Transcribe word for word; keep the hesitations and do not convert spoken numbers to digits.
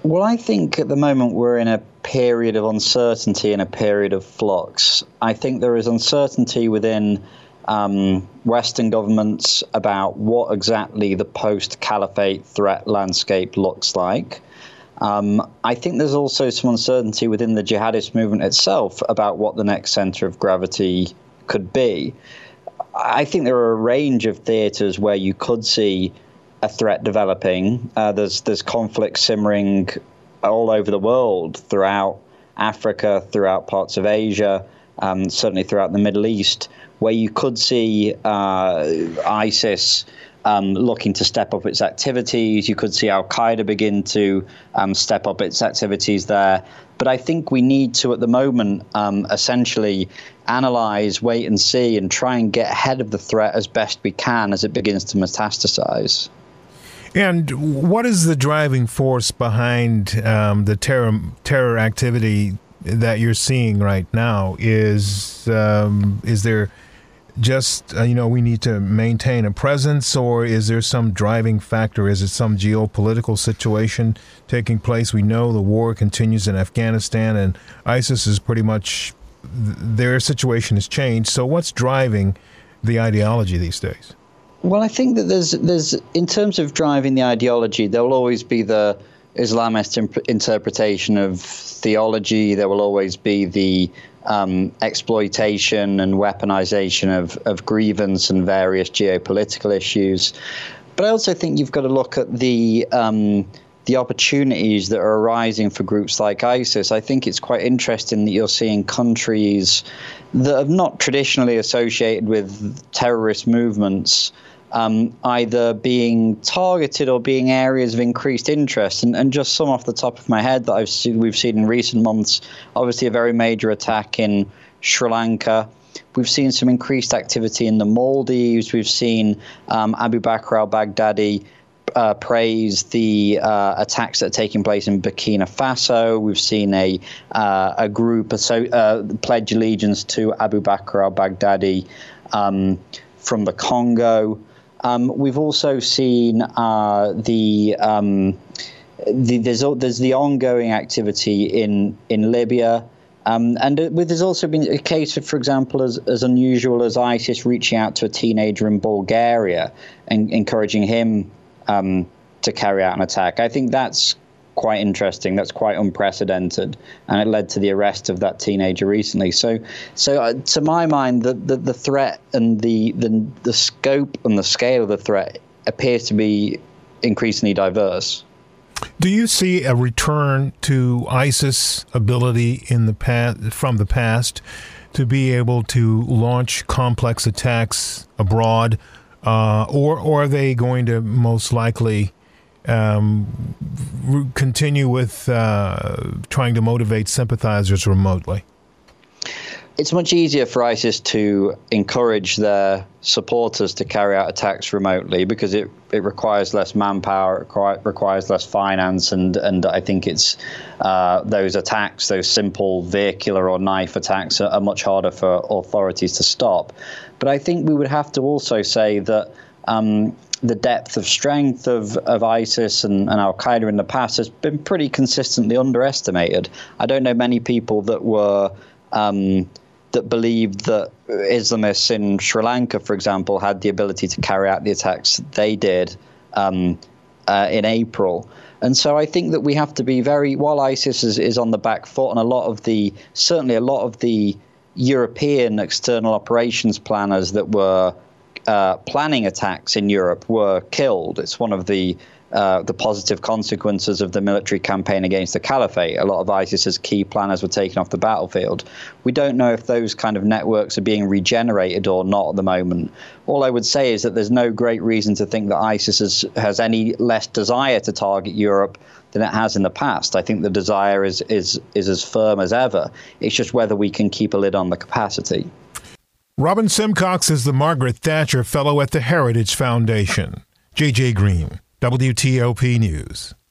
Well, I think at the moment we're in a period of uncertainty and a period of flux. I think there is uncertainty within um, Western governments about what exactly the post-caliphate threat landscape looks like. Um, I think there's also some uncertainty within the jihadist movement itself about what the next center of gravity could be. I think there are a range of theaters where you could see a threat developing. Uh, there's there's conflict simmering all over the world, throughout Africa, throughout parts of Asia, um, certainly throughout the Middle East, where you could see uh, ISIS um, looking to step up its activities. You could see Al-Qaeda begin to um, step up its activities there. But I think we need to, at the moment, um, essentially analyze, wait and see, and try and get ahead of the threat as best we can as it begins to metastasize. And what is the driving force behind um, the terror terror activity that you're seeing right now? Is um, is there just, uh, you know, we need to maintain a presence, or is there some driving factor? Is it some geopolitical situation taking place? We know the war continues in Afghanistan, and ISIS is pretty much, their situation has changed. So what's driving the ideology these days? Well, I think that there's, there's in terms of driving the ideology, there will always be the Islamist imp- interpretation of theology. There will always be the um, exploitation and weaponization of, of grievance and various geopolitical issues. But I also think you've got to look at the um, the opportunities that are arising for groups like ISIS. I think it's quite interesting that you're seeing countries that have not traditionally associated with terrorist movements Um, either being targeted or being areas of increased interest. And, and just some off the top of my head that I've seen, we've seen in recent months, obviously a very major attack in Sri Lanka. We've seen some increased activity in the Maldives. We've seen um, Abu Bakr al-Baghdadi uh, praise the uh, attacks that are taking place in Burkina Faso. We've seen a uh, a group so, uh, pledge allegiance to Abu Bakr al-Baghdadi um, from the Congo. Um, we've also seen uh, the, um, the there's there's the ongoing activity in in Libya, um, and with, there's also been a case of, for example, as as unusual as ISIS reaching out to a teenager in Bulgaria and encouraging him um, to carry out an attack. I think that's quite interesting. That's quite unprecedented, and it led to the arrest of that teenager recently. So, so uh, to my mind, the, the the threat and the the the scope and the scale of the threat appears to be increasingly diverse. Do you see a return to ISIS ability in the past, from the past, to be able to launch complex attacks abroad, uh, or or are they going to most likely Um, continue with uh, trying to motivate sympathizers remotely? It's much easier for ISIS to encourage their supporters to carry out attacks remotely because it, it requires less manpower, it require, requires less finance, and, and I think it's uh, those attacks, those simple vehicular or knife attacks are, are much harder for authorities to stop. But I think we would have to also say that um, the depth of strength of, of ISIS and, and Al-Qaeda in the past has been pretty consistently underestimated. I don't know many people that were um, that believed that Islamists in Sri Lanka, for example, had the ability to carry out the attacks they did um, uh, in April. And so I think that we have to be very, while ISIS is, is on the back foot, and a lot of the, certainly a lot of the European external operations planners that were Uh, planning attacks in Europe were killed. It's one of the uh, the positive consequences of the military campaign against the caliphate. A lot of ISIS's key planners were taken off the battlefield. We don't know if those kind of networks are being regenerated or not at the moment. All I would say is that there's no great reason to think that ISIS has, has any less desire to target Europe than it has in the past. I think the desire is is is as firm as ever. It's just whether we can keep a lid on the capacity. Robin Simcox is the Margaret Thatcher Fellow at the Heritage Foundation. J J Green, W T O P News.